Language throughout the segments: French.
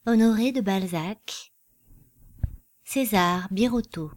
Honoré de Balzac, César Birotteau.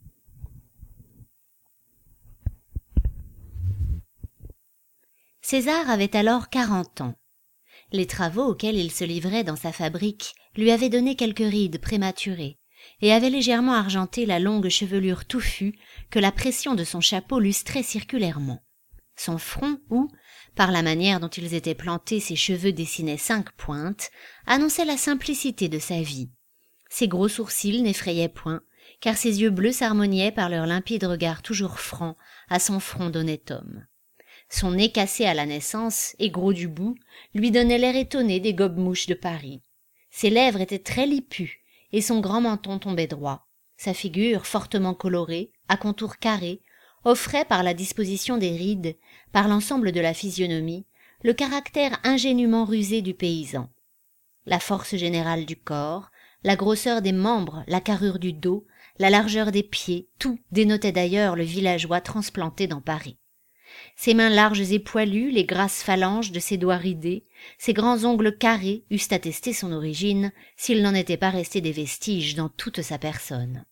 César avait alors 40 ans. Les travaux auxquels il se livrait dans sa fabrique lui avaient donné quelques rides prématurées et avaient légèrement argenté la longue chevelure touffue que la pression de son chapeau lustrait circulairement. Son front, où, par la manière dont ils étaient plantés, ses cheveux dessinaient 5 pointes, annonçait la simplicité de sa vie. Ses gros sourcils n'effrayaient point, car ses yeux bleus s'harmoniaient par leur limpide regard toujours franc à son front d'honnête homme. Son nez cassé à la naissance et gros du bout lui donnait l'air étonné des gobe-mouches de Paris. Ses lèvres étaient très lipues et son grand menton tombait droit. Sa figure, fortement colorée, à contours carrés, offrait par la disposition des rides, par l'ensemble de la physionomie, le caractère ingénument rusé du paysan. La force générale du corps, la grosseur des membres, la carrure du dos, la largeur des pieds, tout dénotait d'ailleurs le villageois transplanté dans Paris. Ses mains larges et poilues, les grasses phalanges de ses doigts ridés, ses grands ongles carrés eussent attesté son origine, s'il n'en était pas resté des vestiges dans toute sa personne.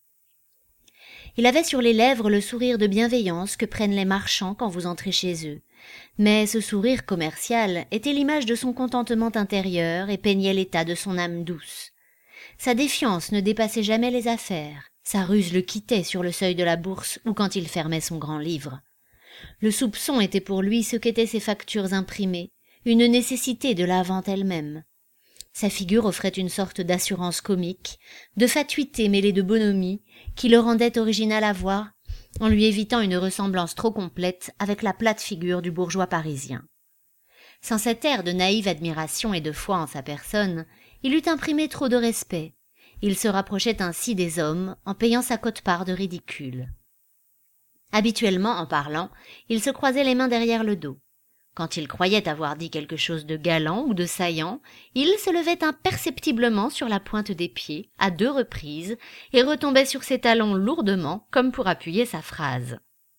Il avait sur les lèvres le sourire de bienveillance que prennent les marchands quand vous entrez chez eux. Mais ce sourire commercial était l'image de son contentement intérieur et peignait l'état de son âme douce. Sa défiance ne dépassait jamais les affaires, sa ruse le quittait sur le seuil de la bourse ou quand il fermait son grand livre. Le soupçon était pour lui ce qu'étaient ses factures imprimées, une nécessité de la vente elle-même. Sa figure offrait une sorte d'assurance comique, de fatuité mêlée de bonhomie, qui le rendait original à voir, en lui évitant une ressemblance trop complète avec la plate figure du bourgeois parisien. Sans cet air de naïve admiration et de foi en sa personne, il eût imprimé trop de respect. Il se rapprochait ainsi des hommes en payant sa quote-part de ridicule. Habituellement, en parlant, il se croisait les mains derrière le dos. Quand il croyait avoir dit quelque chose de galant ou de saillant, il se levait imperceptiblement sur la pointe des pieds, à 2 reprises, et retombait sur ses talons lourdement, comme pour appuyer sa phrase.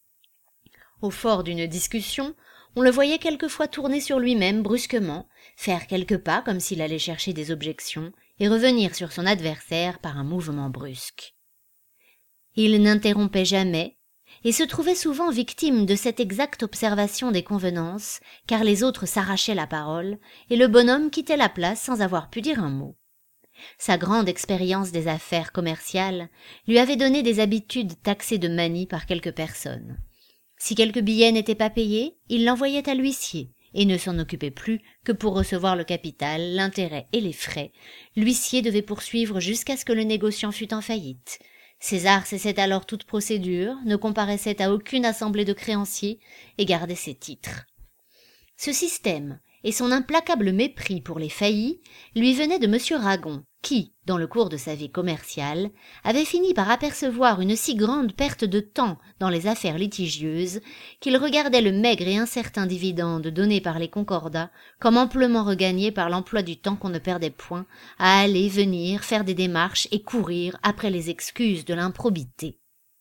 Au fort d'une discussion, on le voyait quelquefois tourner sur lui-même brusquement, faire quelques pas comme s'il allait chercher des objections, et revenir sur son adversaire par un mouvement brusque. Il n'interrompait jamais, et se trouvait souvent victime de cette exacte observation des convenances, car les autres s'arrachaient la parole, et le bonhomme quittait la place sans avoir pu dire un mot. Sa grande expérience des affaires commerciales lui avait donné des habitudes taxées de manie par quelques personnes. Si quelque billet n'était pas payé, il l'envoyait à l'huissier, et ne s'en occupait plus que pour recevoir le capital, l'intérêt et les frais. L'huissier devait poursuivre jusqu'à ce que le négociant fût en faillite. César cessait alors toute procédure, ne comparaissait à aucune assemblée de créanciers et gardait ses titres. Ce système et son implacable mépris pour les faillis lui venaient de M. Ragon, qui, dans le cours de sa vie commerciale, avait fini par apercevoir une si grande perte de temps dans les affaires litigieuses qu'il regardait le maigre et incertain dividende donné par les concordats comme amplement regagné par l'emploi du temps qu'on ne perdait point à aller, venir, faire des démarches et courir après les excuses de l'improbité.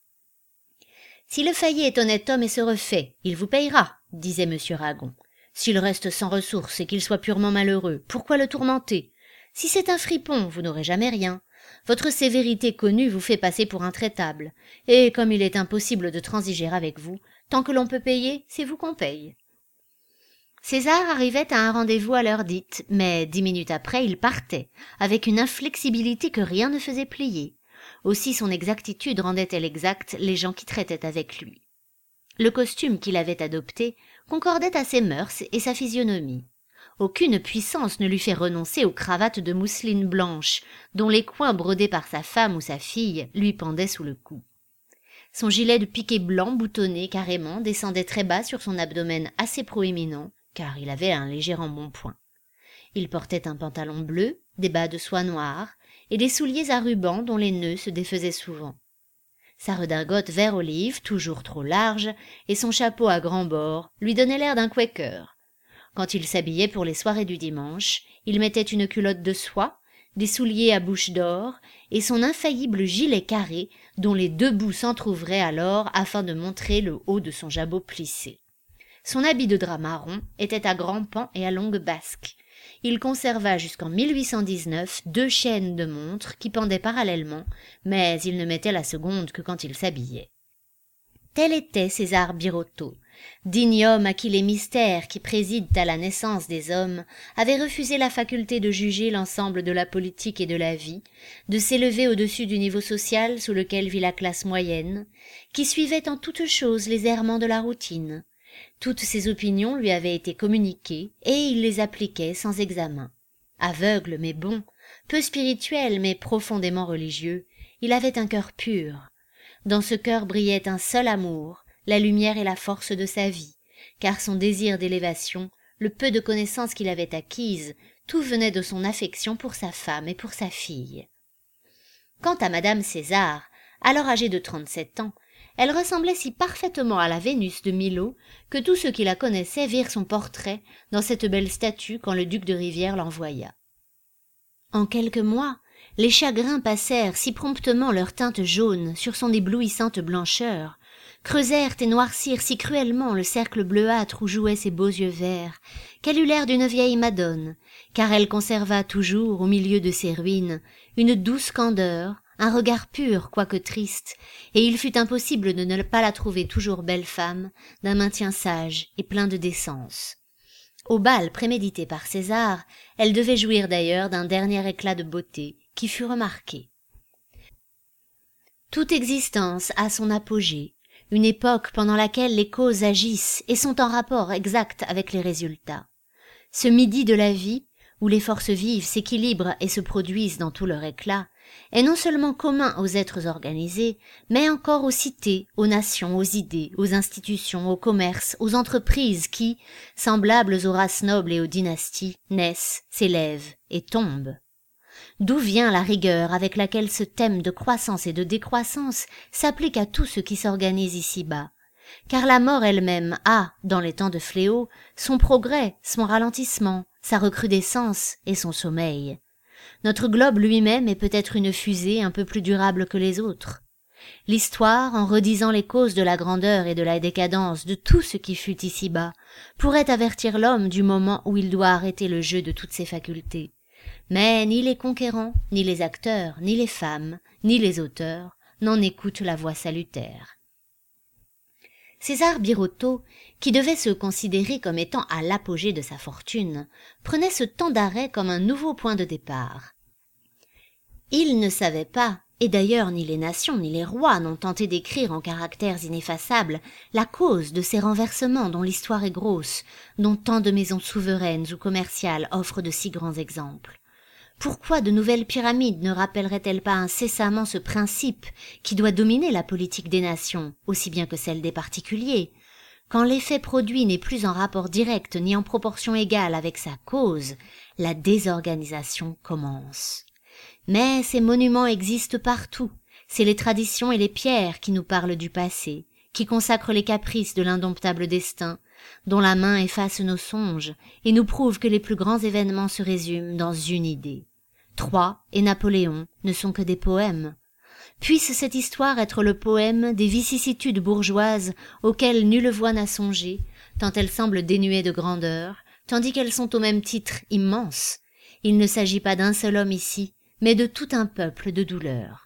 « Si le failli est honnête homme et se refait, il vous payera, disait M. Ragon. S'il reste sans ressources et qu'il soit purement malheureux, pourquoi le tourmenter? Si c'est un fripon, vous n'aurez jamais rien. Votre sévérité connue vous fait passer pour intraitable, et comme il est impossible de transiger avec vous, tant que l'on peut payer, c'est vous qu'on paye. » César arrivait à un rendez-vous à l'heure dite, mais 10 minutes après il partait, avec une inflexibilité que rien ne faisait plier. Aussi son exactitude rendait-elle exacte les gens qui traitaient avec lui. Le costume qu'il avait adopté concordait à ses mœurs et sa physionomie. Aucune puissance ne lui fait renoncer aux cravates de mousseline blanche, dont les coins brodés par sa femme ou sa fille lui pendaient sous le cou. Son gilet de piqué blanc boutonné carrément descendait très bas sur son abdomen assez proéminent, car il avait un léger embonpoint. Il portait un pantalon bleu, des bas de soie noire, et des souliers à rubans dont les nœuds se défaisaient souvent. Sa redingote vert olive, toujours trop large, et son chapeau à grands bords lui donnaient l'air d'un quaker. Quand il s'habillait pour les soirées du dimanche, il mettait une culotte de soie, des souliers à bouches d'or, et son infaillible gilet carré, dont les 2 bouts s'entr'ouvraient alors afin de montrer le haut de son jabot plissé. Son habit de drap marron était à grands pans et à longues basques. Il conserva jusqu'en 1819 2 chaînes de montres qui pendaient parallèlement, mais il ne mettait la seconde que quand il s'habillait. Tel était César Birotteau, digne homme à qui les mystères qui président à la naissance des hommes avaient refusé la faculté de juger l'ensemble de la politique et de la vie, de s'élever au-dessus du niveau social sous lequel vit la classe moyenne, qui suivait en toutes choses les errements de la routine. Toutes ses opinions lui avaient été communiquées, et il les appliquait sans examen. Aveugle mais bon, peu spirituel mais profondément religieux, il avait un cœur pur. Dans ce cœur brillait un seul amour, la lumière et la force de sa vie, car son désir d'élévation, le peu de connaissances qu'il avait acquises, tout venait de son affection pour sa femme et pour sa fille. Quant à madame César, alors âgée de 37 ans, elle ressemblait si parfaitement à la Vénus de Milo que tous ceux qui la connaissaient virent son portrait dans cette belle statue quand le duc de Rivière l'envoya. En quelques mois, les chagrins passèrent si promptement leur teinte jaune sur son éblouissante blancheur, creusèrent et noircirent si cruellement le cercle bleuâtre où jouaient ses beaux yeux verts, qu'elle eut l'air d'une vieille Madone, car elle conserva toujours, au milieu de ses ruines, une douce candeur, un regard pur quoique triste, et il fut impossible de ne pas la trouver toujours belle femme, d'un maintien sage et plein de décence. Au bal prémédité par César, elle devait jouir d'ailleurs d'un dernier éclat de beauté qui fut remarqué. Toute existence a son apogée, une époque pendant laquelle les causes agissent et sont en rapport exact avec les résultats. Ce midi de la vie, où les forces vives s'équilibrent et se produisent dans tout leur éclat, est non seulement commun aux êtres organisés, mais encore aux cités, aux nations, aux idées, aux institutions, aux commerces, aux entreprises qui, semblables aux races nobles et aux dynasties, naissent, s'élèvent et tombent. D'où vient la rigueur avec laquelle ce thème de croissance et de décroissance s'applique à tout ce qui s'organise ici-bas? Car la mort elle-même a, dans les temps de fléau, son progrès, son ralentissement, sa recrudescence et son sommeil. Notre globe lui-même est peut-être une fusée un peu plus durable que les autres. L'histoire, en redisant les causes de la grandeur et de la décadence de tout ce qui fut ici-bas, pourrait avertir l'homme du moment où il doit arrêter le jeu de toutes ses facultés. Mais ni les conquérants, ni les acteurs, ni les femmes, ni les auteurs n'en écoutent la voix salutaire. César Birotteau, qui devait se considérer comme étant à l'apogée de sa fortune, prenait ce temps d'arrêt comme un nouveau point de départ. Il ne savait pas, et d'ailleurs ni les nations ni les rois n'ont tenté d'écrire en caractères ineffaçables la cause de ces renversements dont l'histoire est grosse, dont tant de maisons souveraines ou commerciales offrent de si grands exemples. Pourquoi de nouvelles pyramides ne rappelleraient-elles pas incessamment ce principe qui doit dominer la politique des nations, aussi bien que celle des particuliers? Quand l'effet produit n'est plus en rapport direct ni en proportion égale avec sa cause, la désorganisation commence. Mais ces monuments existent partout, c'est les traditions et les pierres qui nous parlent du passé, qui consacrent les caprices de l'indomptable destin, dont la main efface nos songes et nous prouve que les plus grands événements se résument dans une idée. Troie et Napoléon ne sont que des poèmes. Puisse cette histoire être le poème des vicissitudes bourgeoises auxquelles nulle voix n'a songé, tant elles semblent dénuées de grandeur, tandis qu'elles sont au même titre immenses. Il ne s'agit pas d'un seul homme ici, mais de tout un peuple de douleurs.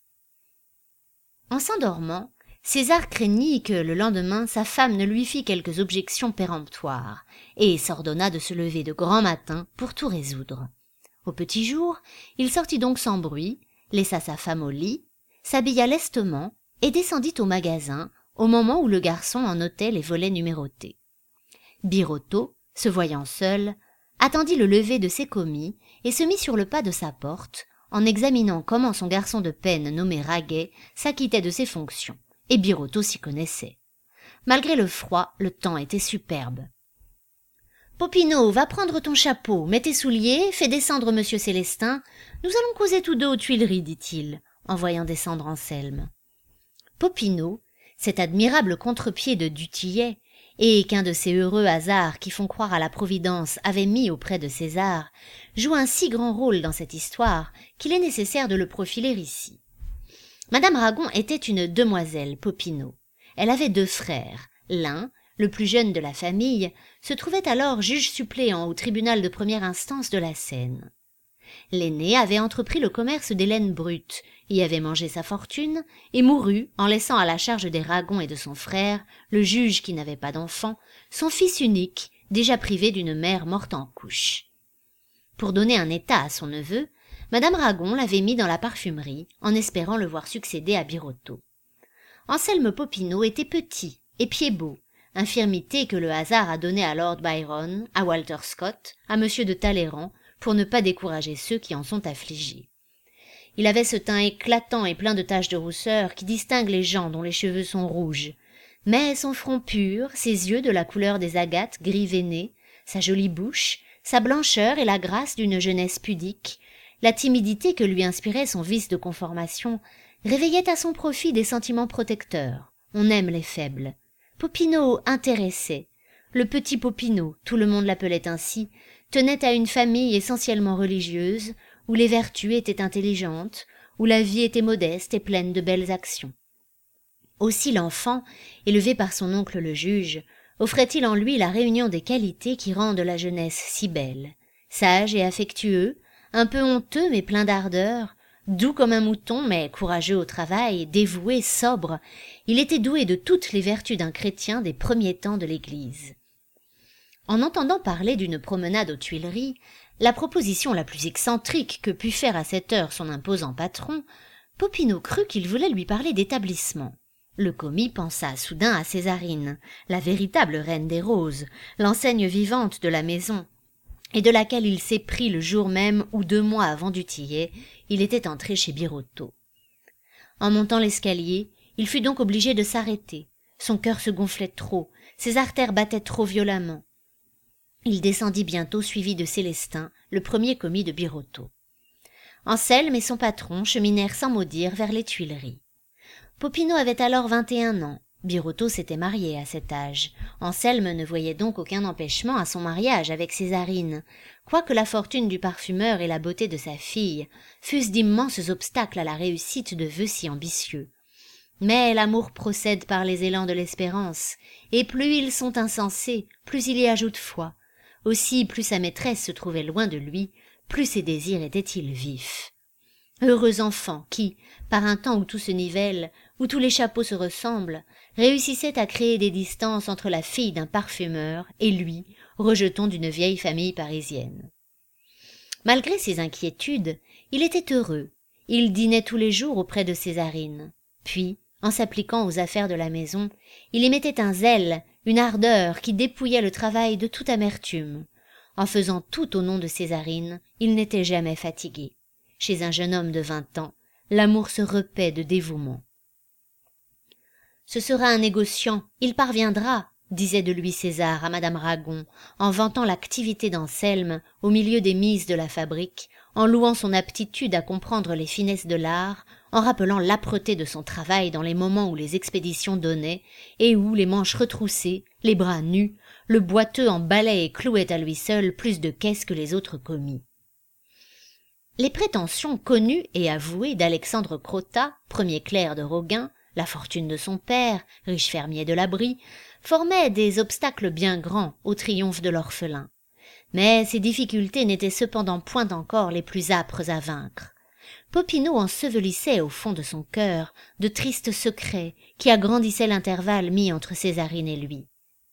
En s'endormant, César craignit que, le lendemain, sa femme ne lui fît quelques objections péremptoires, et s'ordonna de se lever de grand matin pour tout résoudre. Au petit jour, il sortit donc sans bruit, laissa sa femme au lit, s'habilla lestement et descendit au magasin au moment où le garçon en notait les volets numérotés. Birotteau, se voyant seul, attendit le lever de ses commis et se mit sur le pas de sa porte en examinant comment son garçon de peine nommé Raguet s'acquittait de ses fonctions, et Birotteau s'y connaissait. Malgré le froid, le temps était superbe. « Popinot, va prendre ton chapeau, mets tes souliers, fais descendre monsieur Célestin. Nous allons causer tous deux aux Tuileries, dit-il, en voyant descendre Anselme. Popinot, cet admirable contre-pied de du Tillet, et qu'un de ces heureux hasards qui font croire à la Providence avait mis auprès de César, joue un si grand rôle dans cette histoire qu'il est nécessaire de le profiler ici. Madame Ragon était une demoiselle Popinot. Elle avait 2 frères, l'un, le plus jeune de la famille, se trouvait alors juge suppléant au tribunal de première instance de la Seine. L'aîné avait entrepris le commerce des laines brutes, y avait mangé sa fortune, et mourut en laissant à la charge des Ragon et de son frère, le juge qui n'avait pas d'enfant, son fils unique, déjà privé d'une mère morte en couches. Pour donner un état à son neveu, madame Ragon l'avait mis dans la parfumerie, en espérant le voir succéder à Birotteau. Anselme Popinot était petit et pied-beau, infirmité que le hasard a donnée à Lord Byron, à Walter Scott, à M. de Talleyrand, pour ne pas décourager ceux qui en sont affligés. Il avait ce teint éclatant et plein de taches de rousseur qui distingue les gens dont les cheveux sont rouges, mais son front pur, ses yeux de la couleur des agates gris veinées, sa jolie bouche, sa blancheur et la grâce d'une jeunesse pudique, la timidité que lui inspirait son vice de conformation, réveillaient à son profit des sentiments protecteurs. On aime les faibles. Popinot intéressait. Le petit Popinot, tout le monde l'appelait ainsi, tenait à une famille essentiellement religieuse, où les vertus étaient intelligentes, où la vie était modeste et pleine de belles actions. Aussi l'enfant, élevé par son oncle le juge, offrait-il en lui la réunion des qualités qui rendent la jeunesse si belle. Sage et affectueux, un peu honteux mais plein d'ardeur, doux comme un mouton mais courageux au travail, dévoué, sobre, il était doué de toutes les vertus d'un chrétien des premiers temps de l'Église. En entendant parler d'une promenade aux Tuileries, la proposition la plus excentrique que put faire à cette heure son imposant patron, Popinot crut qu'il voulait lui parler d'établissement. Le commis pensa soudain à Césarine, la véritable reine des roses, l'enseigne vivante de la maison, et de laquelle il s'éprit le jour même où 2 mois avant du Tillet, il était entré chez Birotteau. En montant l'escalier, il fut donc obligé de s'arrêter. Son cœur se gonflait trop, ses artères battaient trop violemment. Il descendit bientôt suivi de Célestin, le premier commis de Birotteau. Anselme et son patron cheminèrent sans mot dire vers les Tuileries. Popinot avait alors 21 ans. Birotteau s'était marié à cet âge. Anselme ne voyait donc aucun empêchement à son mariage avec Césarine, quoique la fortune du parfumeur et la beauté de sa fille fussent d'immenses obstacles à la réussite de vœux si ambitieux. Mais l'amour procède par les élans de l'espérance, et plus ils sont insensés, plus il y ajoute foi. Aussi, plus sa maîtresse se trouvait loin de lui, plus ses désirs étaient-ils vifs. Heureux enfant qui, par un temps où tout se nivelle, où tous les chapeaux se ressemblent, réussissait à créer des distances entre la fille d'un parfumeur et lui, rejeton d'une vieille famille parisienne. Malgré ses inquiétudes, il était heureux. Il dînait tous les jours auprès de Césarine. Puis, en s'appliquant aux affaires de la maison, il y mettait un zèle, une ardeur qui dépouillait le travail de toute amertume. En faisant tout au nom de Césarine, il n'était jamais fatigué. Chez un jeune homme de 20 ans, l'amour se repaît de dévouement. « Ce sera un négociant, il parviendra », disait de lui César à madame Ragon, en vantant l'activité d'Anselme au milieu des mises de la fabrique, en louant son aptitude à comprendre les finesses de l'art, en rappelant l'âpreté de son travail dans les moments où les expéditions donnaient, et où, les manches retroussées, les bras nus, le boiteux emballait et clouait à lui seul plus de caisses que les autres commis. Les prétentions connues et avouées d'Alexandre Crottat, premier clerc de Roguin, la fortune de son père, riche fermier de la Brie, formaient des obstacles bien grands au triomphe de l'orphelin. Mais ces difficultés n'étaient cependant point encore les plus âpres à vaincre. Popinot ensevelissait au fond de son cœur de tristes secrets qui agrandissaient l'intervalle mis entre Césarine et lui.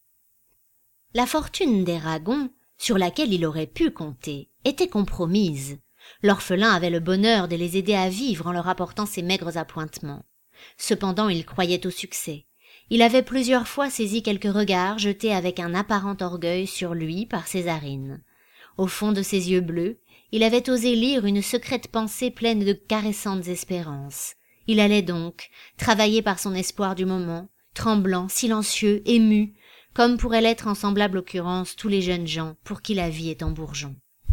La fortune des Ragon, sur laquelle il aurait pu compter, était compromise. L'orphelin avait le bonheur de les aider à vivre en leur apportant ses maigres appointements. Cependant, il croyait au succès. Il avait plusieurs fois saisi quelques regards jetés avec un apparent orgueil sur lui par Césarine. Au fond de ses yeux bleus, il avait osé lire une secrète pensée pleine de caressantes espérances. Il allait donc, travaillé par son espoir du moment, tremblant, silencieux, ému, comme pourraient l'être en semblable occurrence tous les jeunes gens pour qui la vie est en bourgeon.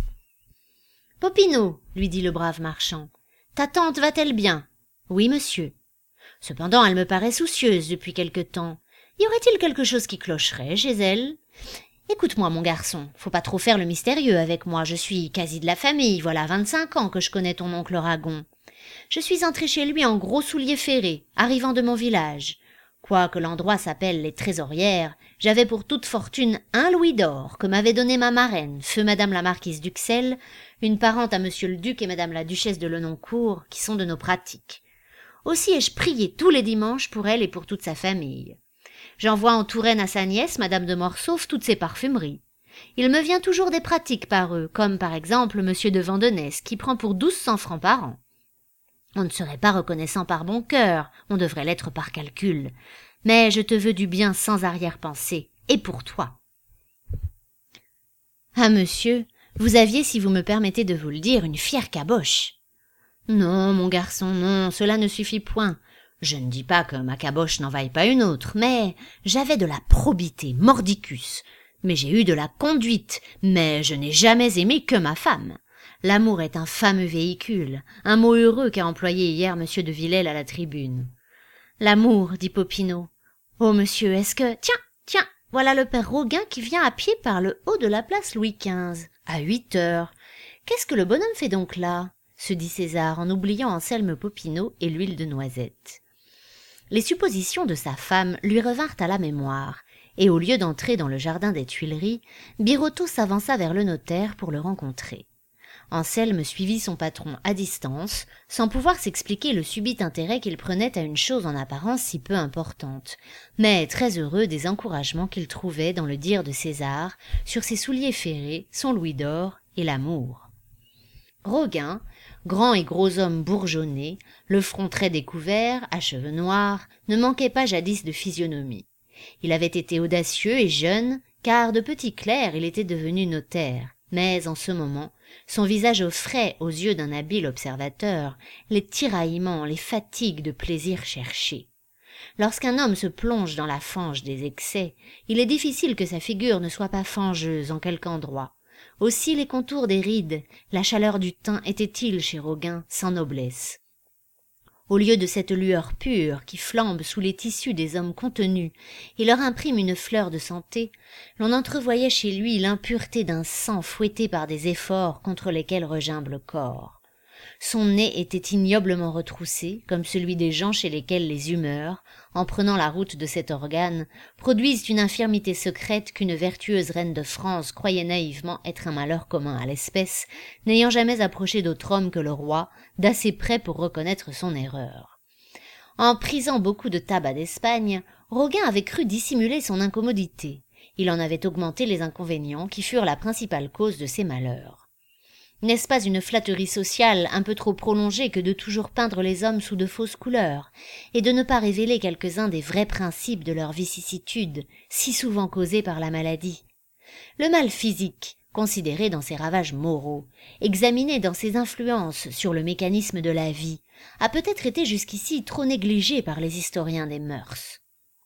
« Popinot, lui dit le brave marchand, ta tante va-t-elle bien ? Oui, monsieur. Cependant, elle me paraît soucieuse depuis quelque temps. Y aurait-il quelque chose qui clocherait chez elle ? Écoute-moi, mon garçon, faut pas trop faire le mystérieux avec moi, je suis quasi de la famille, voilà 25 ans que je connais ton oncle Ragon. Je suis entré chez lui en gros souliers ferrés, arrivant de mon village. Quoique l'endroit s'appelle les Trésorières, j'avais pour toute fortune 1 louis d'or que m'avait donné ma marraine, feu madame la marquise d'Uxelles, une parente à monsieur le duc et madame la duchesse de Lenoncourt, qui sont de nos pratiques. Aussi ai-je prié tous les dimanches pour elle et pour toute sa famille. J'envoie en Touraine à sa nièce, madame de Morsauf, toutes ses parfumeries. Il me vient toujours des pratiques par eux, comme par exemple monsieur de Vandenesse, qui prend pour 1200 francs par an. On ne serait pas reconnaissant par bon cœur, on devrait l'être par calcul. Mais je te veux du bien sans arrière-pensée, et pour toi. Ah, monsieur, vous aviez, si vous me permettez de vous le dire, une fière caboche. Non, mon garçon, non, cela ne suffit point. Je ne dis pas que ma caboche n'en vaille pas une autre, mais j'avais de la probité, mordicus. Mais j'ai eu de la conduite, mais je n'ai jamais aimé que ma femme. L'amour est un fameux véhicule, un mot heureux qu'a employé hier monsieur de Villèle à la tribune. L'amour, dit Popinot. Oh, monsieur, est-ce que... Tiens, voilà le père Roguin qui vient à pied par le haut de la place Louis XV, à 8 heures. Qu'est-ce que le bonhomme fait donc là? Se dit César en oubliant Anselme Popinot et l'huile de noisette. Les suppositions de sa femme lui revinrent à la mémoire, et au lieu d'entrer dans le jardin des Tuileries, Birotteau s'avança vers le notaire pour le rencontrer. Anselme suivit son patron à distance, sans pouvoir s'expliquer le subit intérêt qu'il prenait à une chose en apparence si peu importante, mais très heureux des encouragements qu'il trouvait dans le dire de César sur ses souliers ferrés, son louis d'or et l'amour. Roguin, grand et gros homme bourgeonné, le front très découvert, à cheveux noirs, ne manquait pas jadis de physionomie. Il avait été audacieux et jeune, car de petit clerc il était devenu notaire, mais en ce moment, son visage offrait, aux yeux d'un habile observateur, les tiraillements, les fatigues de plaisir cherché. Lorsqu'un homme se plonge dans la fange des excès, il est difficile que sa figure ne soit pas fangeuse en quelque endroit. Aussi les contours des rides, la chaleur du teint étaient-ils chez Roguin sans noblesse. Au lieu de cette lueur pure qui flambe sous les tissus des hommes contenus et leur imprime une fleur de santé, l'on entrevoyait chez lui l'impureté d'un sang fouetté par des efforts contre lesquels regimbe le corps. Son nez était ignoblement retroussé, comme celui des gens chez lesquels les humeurs, en prenant la route de cet organe, produisent une infirmité secrète qu'une vertueuse reine de France croyait naïvement être un malheur commun à l'espèce, n'ayant jamais approché d'autre homme que le roi, d'assez près pour reconnaître son erreur. En prisant beaucoup de tabac d'Espagne, Roguin avait cru dissimuler son incommodité. Il en avait augmenté les inconvénients qui furent la principale cause de ses malheurs. N'est-ce pas une flatterie sociale un peu trop prolongée que de toujours peindre les hommes sous de fausses couleurs, et de ne pas révéler quelques-uns des vrais principes de leurs vicissitudes, si souvent causées par la maladie? Le mal physique, considéré dans ses ravages moraux, examiné dans ses influences sur le mécanisme de la vie, a peut-être été jusqu'ici trop négligé par les historiens des mœurs.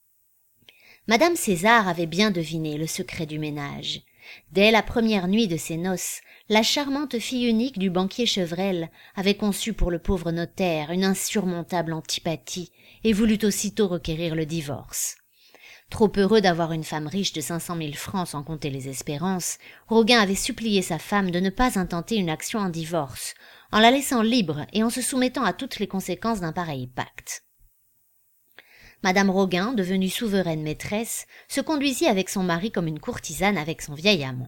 Madame César avait bien deviné le secret du ménage. Dès la première nuit de ses noces, la charmante fille unique du banquier Chevrel avait conçu pour le pauvre notaire une insurmontable antipathie et voulut aussitôt requérir le divorce. Trop heureux d'avoir une femme riche de 500 000 francs sans compter les espérances, Roguin avait supplié sa femme de ne pas intenter une action en divorce, en la laissant libre et en se soumettant à toutes les conséquences d'un pareil pacte. Madame Roguin, devenue souveraine maîtresse, se conduisit avec son mari comme une courtisane avec son vieil amant.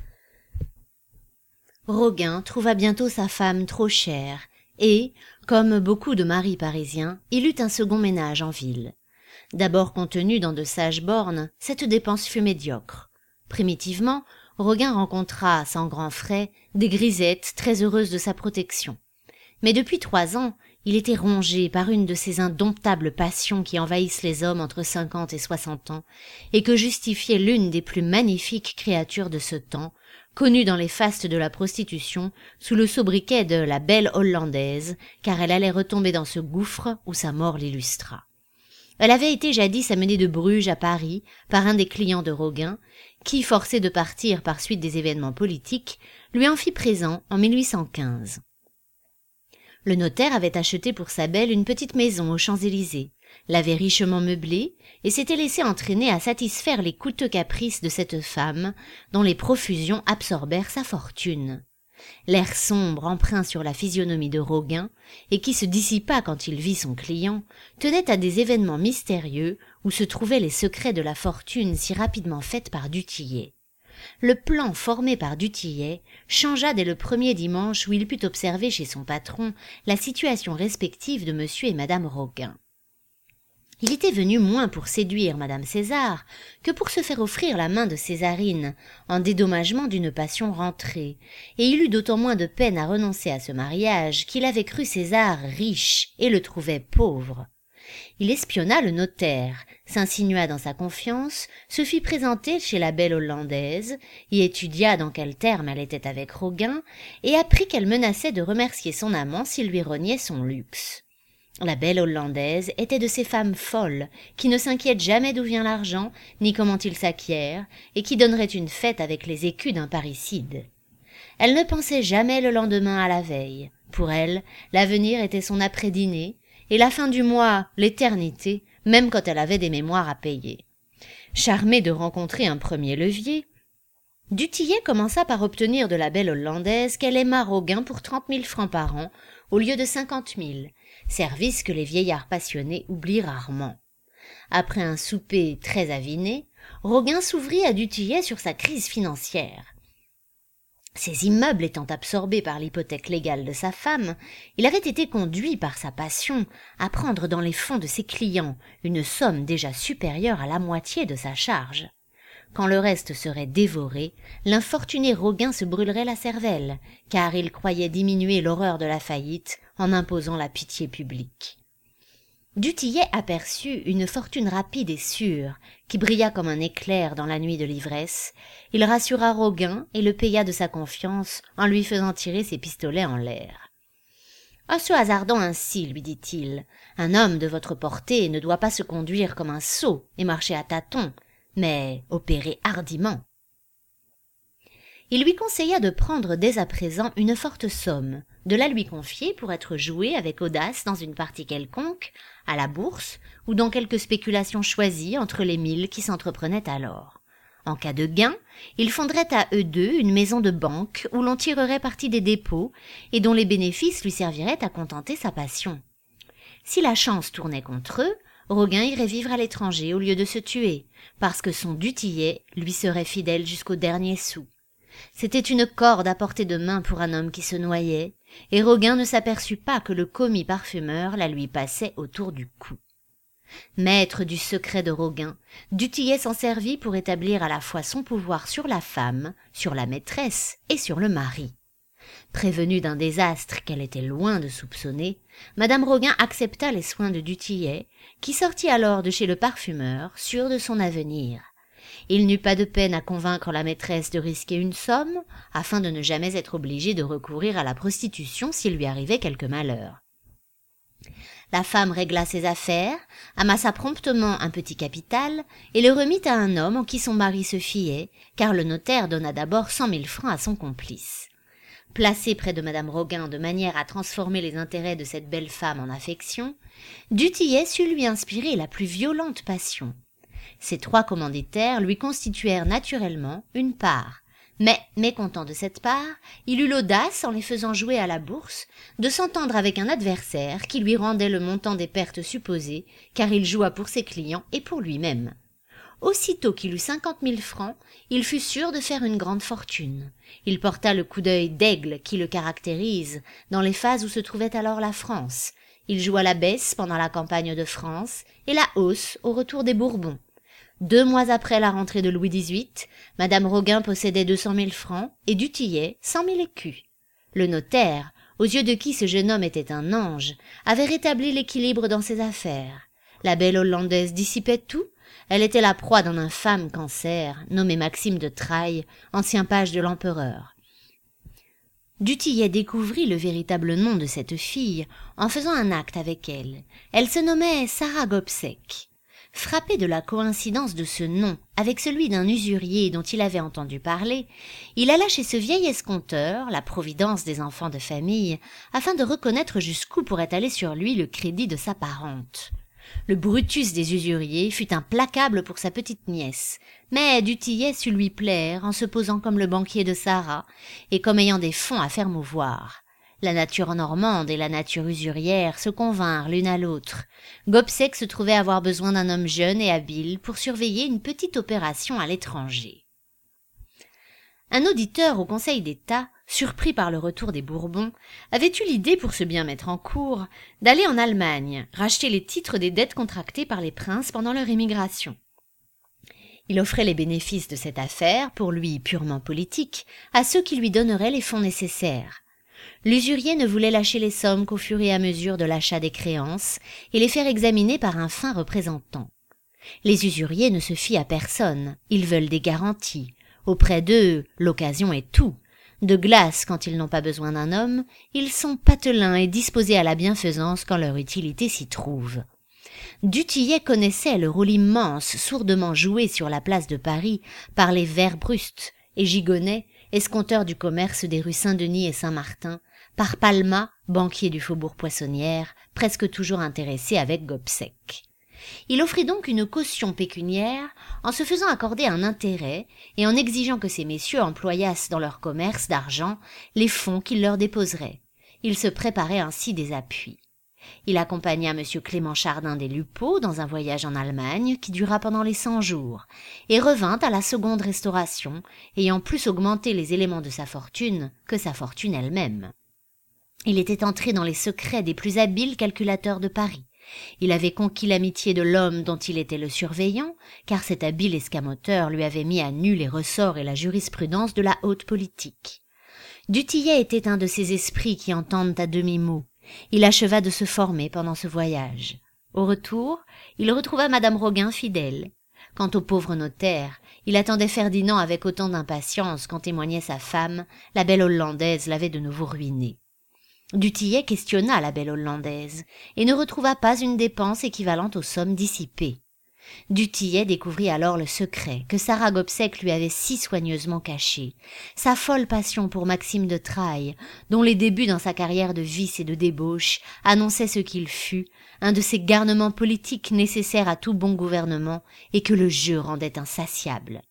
Roguin trouva bientôt sa femme trop chère et, comme beaucoup de maris parisiens, il eut un second ménage en ville. D'abord contenu dans de sages bornes, cette dépense fut médiocre. Primitivement, Roguin rencontra, sans grands frais, des grisettes très heureuses de sa protection. Mais depuis 3 ans, il était rongé par une de ces indomptables passions qui envahissent les hommes entre 50 et 60 ans, et que justifiait l'une des plus magnifiques créatures de ce temps, connue dans les fastes de la prostitution sous le sobriquet de la belle hollandaise, car elle allait retomber dans ce gouffre où sa mort l'illustra. Elle avait été jadis amenée de Bruges à Paris par un des clients de Roguin, qui, forcé de partir par suite des événements politiques, lui en fit présent en 1815. Le notaire avait acheté pour sa belle une petite maison aux Champs-Élysées, l'avait richement meublée et s'était laissé entraîner à satisfaire les coûteux caprices de cette femme dont les profusions absorbèrent sa fortune. L'air sombre empreint sur la physionomie de Roguin, et qui se dissipa quand il vit son client, tenait à des événements mystérieux où se trouvaient les secrets de la fortune si rapidement faite par du Tillet. Le plan formé par du Tillet changea dès le premier dimanche où il put observer chez son patron la situation respective de monsieur et madame Roguin. Il était venu moins pour séduire madame César que pour se faire offrir la main de Césarine en dédommagement d'une passion rentrée, et il eut d'autant moins de peine à renoncer à ce mariage qu'il avait cru César riche et le trouvait pauvre. Il espionna le notaire, s'insinua dans sa confiance, se fit présenter chez la belle Hollandaise, y étudia dans quels termes elle était avec Roguin, et apprit qu'elle menaçait de remercier son amant s'il lui rognait son luxe. La belle Hollandaise était de ces femmes folles qui ne s'inquiètent jamais d'où vient l'argent, ni comment il s'acquiert, et qui donneraient une fête avec les écus d'un parricide. Elle ne pensait jamais le lendemain à la veille. Pour elle, l'avenir était son après-dîner, et la fin du mois, l'éternité, même quand elle avait des mémoires à payer. Charmée de rencontrer un premier levier, du Tillet commença par obtenir de la belle Hollandaise qu'elle aimât Roguin pour 30 000 francs par an, au lieu de 50 000, service que les vieillards passionnés oublient rarement. Après un souper très aviné, Roguin s'ouvrit à du Tillet sur sa crise financière. Ses immeubles étant absorbés par l'hypothèque légale de sa femme, il avait été conduit par sa passion à prendre dans les fonds de ses clients une somme déjà supérieure à la moitié de sa charge. Quand le reste serait dévoré, l'infortuné Roguin se brûlerait la cervelle, car il croyait diminuer l'horreur de la faillite en imposant la pitié publique. Du Tillet aperçut une fortune rapide et sûre, qui brilla comme un éclair dans la nuit de l'ivresse. Il rassura Roguin et le paya de sa confiance en lui faisant tirer ses pistolets en l'air. « En se hasardant ainsi, lui dit-il, un homme de votre portée ne doit pas se conduire comme un sot et marcher à tâtons, mais opérer hardiment. » Il lui conseilla de prendre dès à présent une forte somme, de la lui confier pour être jouée avec audace dans une partie quelconque, à la bourse ou dans quelque spéculation choisie entre les 1000 qui s'entreprenaient alors. En cas de gain, ils fonderaient à eux deux une maison de banque où l'on tirerait parti des dépôts et dont les bénéfices lui serviraient à contenter sa passion. Si la chance tournait contre eux, Roguin irait vivre à l'étranger au lieu de se tuer, parce que son du Tillet lui serait fidèle jusqu'au dernier sou. C'était une corde à portée de main pour un homme qui se noyait, et Roguin ne s'aperçut pas que le commis parfumeur la lui passait autour du cou. Maître du secret de Roguin, du Tillet s'en servit pour établir à la fois son pouvoir sur la femme, sur la maîtresse et sur le mari. Prévenue d'un désastre qu'elle était loin de soupçonner, madame Roguin accepta les soins de du Tillet, qui sortit alors de chez le parfumeur, sûr de son avenir. Il n'eut pas de peine à convaincre la maîtresse de risquer une somme, afin de ne jamais être obligée de recourir à la prostitution s'il lui arrivait quelque malheur. La femme régla ses affaires, amassa promptement un petit capital et le remit à un homme en qui son mari se fiait, car le notaire donna d'abord 100 000 francs à son complice. Placé près de madame Roguin de manière à transformer les intérêts de cette belle femme en affection, du Tillet sut lui inspirer la plus violente passion. Ces 3 commanditaires lui constituèrent naturellement une part, mais, mécontent de cette part, il eut l'audace, en les faisant jouer à la bourse, de s'entendre avec un adversaire qui lui rendait le montant des pertes supposées, car il joua pour ses clients et pour lui-même. Aussitôt qu'il eut 50 000 francs, il fut sûr de faire une grande fortune. Il porta le coup d'œil d'aigle qui le caractérise dans les phases où se trouvait alors la France. Il joua la baisse pendant la campagne de France et la hausse au retour des Bourbons. 2 mois après la rentrée de Louis XVIII, madame Roguin possédait 200 000 francs et du Tillet 100 000 écus. Le notaire, aux yeux de qui ce jeune homme était un ange, avait rétabli l'équilibre dans ses affaires. La belle Hollandaise dissipait tout. Elle était la proie d'un infâme cancer, nommé Maxime de Trailles, ancien page de l'empereur. Du Tillet découvrit le véritable nom de cette fille en faisant un acte avec elle. Elle se nommait Sarah Gobseck. Frappé de la coïncidence de ce nom avec celui d'un usurier dont il avait entendu parler, il alla chez ce vieil escompteur, la providence des enfants de famille, afin de reconnaître jusqu'où pourrait aller sur lui le crédit de sa parente. Le Brutus des usuriers fut implacable pour sa petite nièce, mais du Tillet sut lui plaire en se posant comme le banquier de Sarah et comme ayant des fonds à faire mouvoir. La nature normande et la nature usurière se convinrent l'une à l'autre. Gobseck se trouvait avoir besoin d'un homme jeune et habile pour surveiller une petite opération à l'étranger. Un auditeur au Conseil d'État, surpris par le retour des Bourbons, avait eu l'idée, pour se bien mettre en cour, d'aller en Allemagne, racheter les titres des dettes contractées par les princes pendant leur émigration. Il offrait les bénéfices de cette affaire, pour lui purement politique, à ceux qui lui donneraient les fonds nécessaires. L'usurier ne voulait lâcher les sommes qu'au fur et à mesure de l'achat des créances et les faire examiner par un fin représentant. Les usuriers ne se fient à personne, ils veulent des garanties. Auprès d'eux, l'occasion est tout. De glace quand ils n'ont pas besoin d'un homme, ils sont patelins et disposés à la bienfaisance quand leur utilité s'y trouve. Du Tillet connaissait le rôle immense sourdement joué sur la place de Paris par les Werbrust et Gigonnet, escompteurs du commerce des rues Saint-Denis et Saint-Martin, par Palma, banquier du faubourg Poissonnière, presque toujours intéressé avec Gobseck. Il offrit donc une caution pécuniaire en se faisant accorder un intérêt et en exigeant que ces messieurs employassent dans leur commerce d'argent les fonds qu'ils leur déposeraient. Il se préparait ainsi des appuis. Il accompagna M. Clément Chardin des Lupeaulx dans un voyage en Allemagne qui dura pendant les 100 jours et revint à la seconde restauration, ayant plus augmenté les éléments de sa fortune que sa fortune elle-même. Il était entré dans les secrets des plus habiles calculateurs de Paris. Il avait conquis l'amitié de l'homme dont il était le surveillant, car cet habile escamoteur lui avait mis à nu les ressorts et la jurisprudence de la haute politique. Du Tillet était un de ces esprits qui entendent à demi-mot. Il acheva de se former pendant ce voyage. Au retour, il retrouva madame Roguin fidèle. Quant au pauvre notaire, il attendait Ferdinand avec autant d'impatience qu'en témoignait sa femme, la belle Hollandaise l'avait de nouveau ruiné. Du Tillet questionna la belle Hollandaise et ne retrouva pas une dépense équivalente aux sommes dissipées. Du Tillet découvrit alors le secret que Sarah Gobseck lui avait si soigneusement caché, sa folle passion pour Maxime de Trailles, dont les débuts dans sa carrière de vice et de débauche annonçaient ce qu'il fut, un de ces garnements politiques nécessaires à tout bon gouvernement et que le jeu rendait insatiable.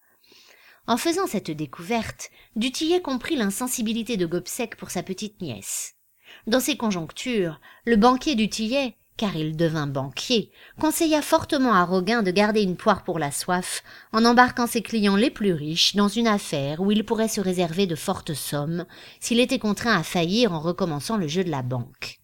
En faisant cette découverte, du Tillet comprit l'insensibilité de Gobseck pour sa petite nièce. Dans ces conjonctures, le banquier du Tillet, car il devint banquier, conseilla fortement à Roguin de garder une poire pour la soif en embarquant ses clients les plus riches dans une affaire où il pourrait se réserver de fortes sommes s'il était contraint à faillir en recommençant le jeu de la banque.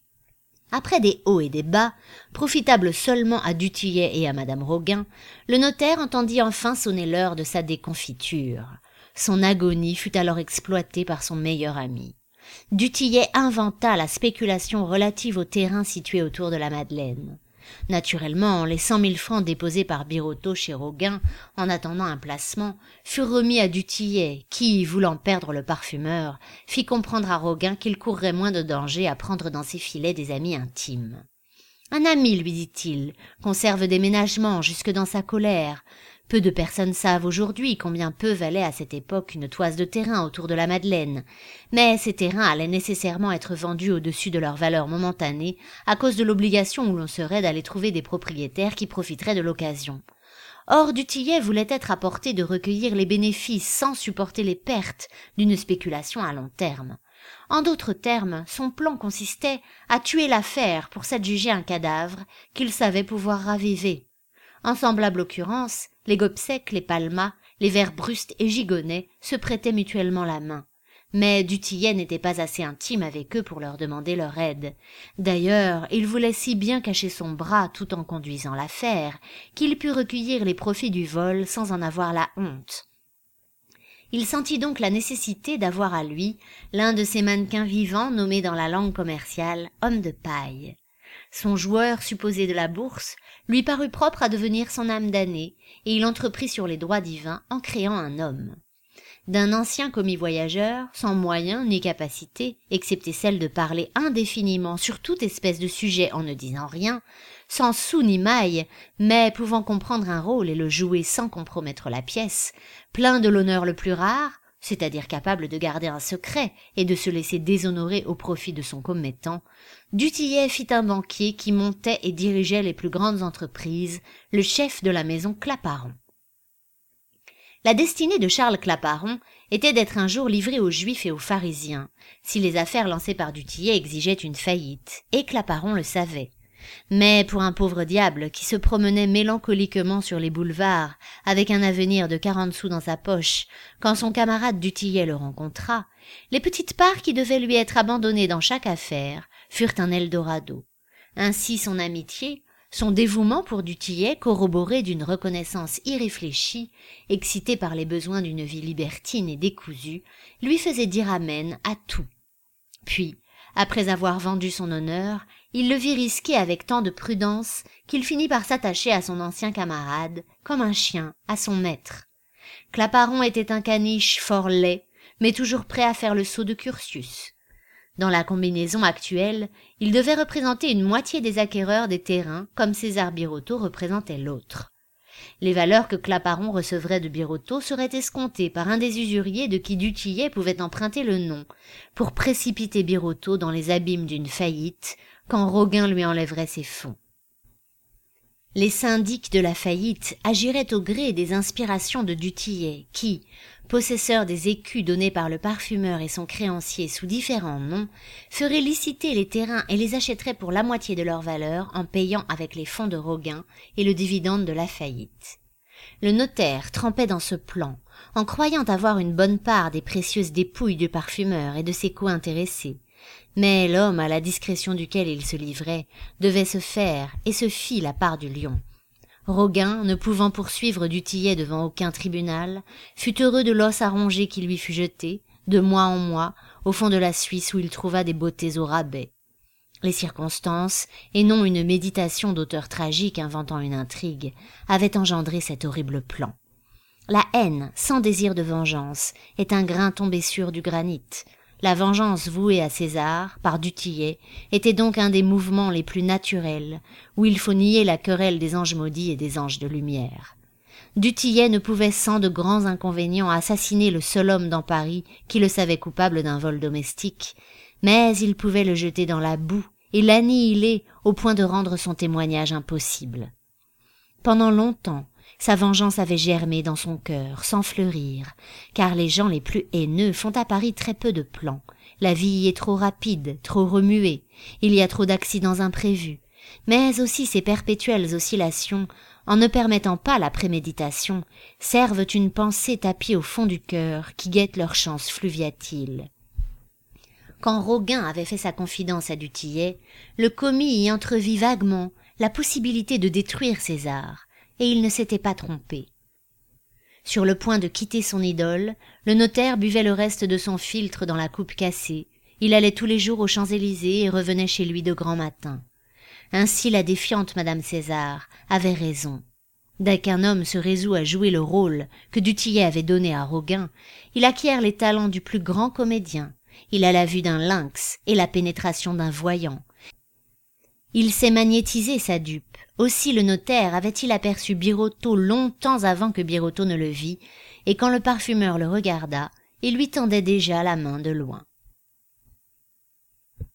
Après des hauts et des bas, profitables seulement à du Tillet et à madame Roguin, le notaire entendit enfin sonner l'heure de sa déconfiture. Son agonie fut alors exploitée par son meilleur ami. Du Tillet inventa la spéculation relative aux terrains situés autour de la Madeleine. Naturellement, les 100 000 francs déposés par Birotteau chez Roguin, en attendant un placement, furent remis à du Tillet, qui, voulant perdre le parfumeur, fit comprendre à Roguin qu'il courrait moins de danger à prendre dans ses filets des amis intimes. Un ami, lui dit-il, conserve des ménagements jusque dans sa colère. Peu de personnes savent aujourd'hui combien peu valait à cette époque une toise de terrain autour de la Madeleine, mais ces terrains allaient nécessairement être vendus au-dessus de leur valeur momentanée à cause de l'obligation où l'on serait d'aller trouver des propriétaires qui profiteraient de l'occasion. Or, du Tillet voulait être à portée de recueillir les bénéfices sans supporter les pertes d'une spéculation à long terme. En d'autres termes, son plan consistait à tuer l'affaire pour s'adjuger un cadavre qu'il savait pouvoir raviver. En semblable occurrence, les Gobseck, les Palma, les Werbrust et Gigonnet se prêtaient mutuellement la main. Mais du Tillet n'était pas assez intime avec eux pour leur demander leur aide. D'ailleurs, il voulait si bien cacher son bras tout en conduisant l'affaire qu'il put recueillir les profits du vol sans en avoir la honte. Il sentit donc la nécessité d'avoir à lui l'un de ces mannequins vivants nommés dans la langue commerciale homme de paille. Son joueur supposé de la bourse lui parut propre à devenir son âme damnée, et il entreprit sur les droits divins en créant un homme. D'un ancien commis-voyageur, sans moyens ni capacité, excepté celle de parler indéfiniment sur toute espèce de sujet en ne disant rien, sans sou ni maille, mais pouvant comprendre un rôle et le jouer sans compromettre la pièce, plein de l'honneur le plus rare, c'est-à-dire capable de garder un secret et de se laisser déshonorer au profit de son commettant, du Tillet fit un banquier qui montait et dirigeait les plus grandes entreprises, le chef de la maison Claparon. La destinée de Charles Claparon était d'être un jour livré aux Juifs et aux pharisiens, si les affaires lancées par du Tillet exigeaient une faillite, et Claparon le savait. Mais pour un pauvre diable qui se promenait mélancoliquement sur les boulevards avec un avenir de 40 sous dans sa poche, quand son camarade du Tillet le rencontra, les petites parts qui devaient lui être abandonnées dans chaque affaire furent un Eldorado. Ainsi son amitié, son dévouement pour du Tillet, corroboré d'une reconnaissance irréfléchie, excité par les besoins d'une vie libertine et décousue, lui faisait dire amen à tout. Puis, après avoir vendu son honneur, il le vit risquer avec tant de prudence qu'il finit par s'attacher à son ancien camarade, comme un chien à son maître. Claparon était un caniche fort laid, mais toujours prêt à faire le saut de Curtius. Dans la combinaison actuelle, il devait représenter une moitié des acquéreurs des terrains, comme César Birotteau représentait l'autre. Les valeurs que Claparon recevrait de Birotteau seraient escomptées par un des usuriers de qui du Tillet pouvait emprunter le nom, pour précipiter Birotteau dans les abîmes d'une faillite, quand Roguin lui enlèverait ses fonds. Les syndics de la faillite agiraient au gré des inspirations de du Tillet, qui, possesseur des écus donnés par le parfumeur et son créancier sous différents noms, ferait liciter les terrains et les achèterait pour la moitié de leur valeur en payant avec les fonds de Roguin et le dividende de la faillite. Le notaire trempait dans ce plan, en croyant avoir une bonne part des précieuses dépouilles du parfumeur et de ses co-intéressés. Mais l'homme à la discrétion duquel il se livrait devait se faire et se fit la part du lion. Roguin, ne pouvant poursuivre du Tillet devant aucun tribunal, fut heureux de l'os à ronger qui lui fut jeté, de mois en mois, au fond de la Suisse où il trouva des beautés au rabais. Les circonstances, et non une méditation d'auteur tragique inventant une intrigue, avaient engendré cet horrible plan. La haine, sans désir de vengeance, est un grain tombé sur du granit. La vengeance vouée à César, par du Tillet, était donc un des mouvements les plus naturels, où il faut nier la querelle des anges maudits et des anges de lumière. Du Tillet ne pouvait sans de grands inconvénients assassiner le seul homme dans Paris qui le savait coupable d'un vol domestique, mais il pouvait le jeter dans la boue et l'annihiler au point de rendre son témoignage impossible. Pendant longtemps, sa vengeance avait germé dans son cœur, sans fleurir, car les gens les plus haineux font à Paris très peu de plans. La vie y est trop rapide, trop remuée, il y a trop d'accidents imprévus, mais aussi ces perpétuelles oscillations, en ne permettant pas la préméditation, servent une pensée tapie au fond du cœur qui guette leur chance fluviatile. Quand Roguin avait fait sa confidence à du Tillet, le commis y entrevit vaguement la possibilité de détruire César, et il ne s'était pas trompé. Sur le point de quitter son idole, le notaire buvait le reste de son philtre dans la coupe cassée. Il allait tous les jours aux Champs-Élysées et revenait chez lui de grand matin. Ainsi la défiante Madame César avait raison. Dès qu'un homme se résout à jouer le rôle que du Tillet avait donné à Roguin, il acquiert les talents du plus grand comédien. Il a la vue d'un lynx et la pénétration d'un voyant. Il sait magnétiser sa dupe. Aussi le notaire avait-il aperçu Birotteau longtemps avant que Birotteau ne le vît, et quand le parfumeur le regarda, il lui tendait déjà la main de loin.